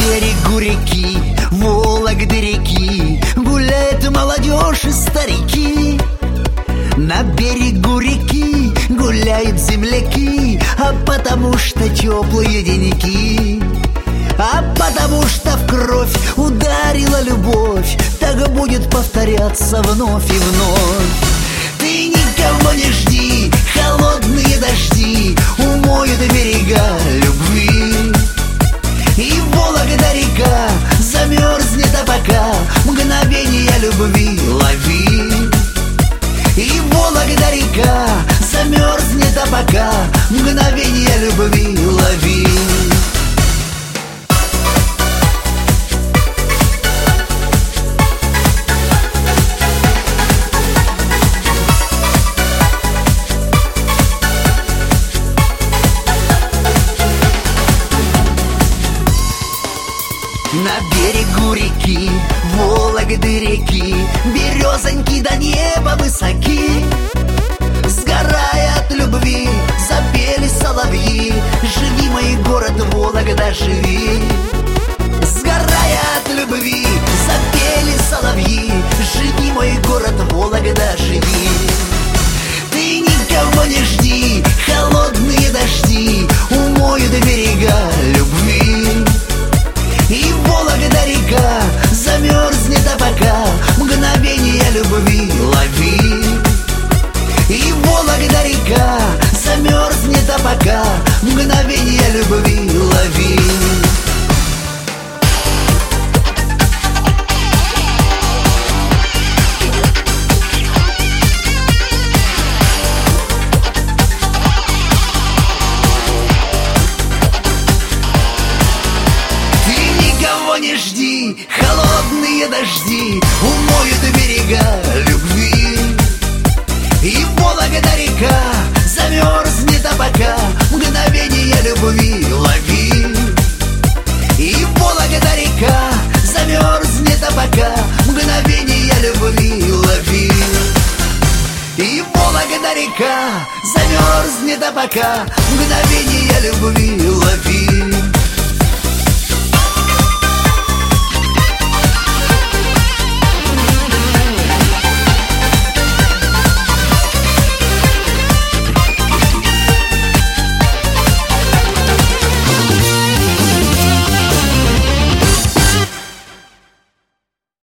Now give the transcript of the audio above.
берегу реки, Вологды реки, гуляет молодежь и старики. На берегу реки гуляют земляки, а потому что теплые деньки. А потому что в кровь ударила любовь, так будет повторяться вновь и вновь. Ты никого не жди, холодные дожди умоют берега любви. И Вологда река замерзнет, а пока мгновение любви лови. И Вологда река замерзнет, а пока мгновение любви лови. На берегу реки, Вологды реки, березоньки до неба высоки. Сгорая от любви, запели соловьи, живи, мой город Вологда, живи. Сгорая от любви, запели соловьи, живи, мой город Вологда, живи. Ты никого не жди, холодные дожди умоют берега любви. И Вологда река замерзнет, а пока мгновение любви лови. И Вологда река замерзнет, а пока мгновение любви лови. Не жди, холодные дожди умоют берега любви. И Вологда река замерзнет, а пока мгновение любви лови. И Вологда река замерзнет, а пока мгновение любви лови. И Вологда река замерзнет, а пока мгновение любви лови.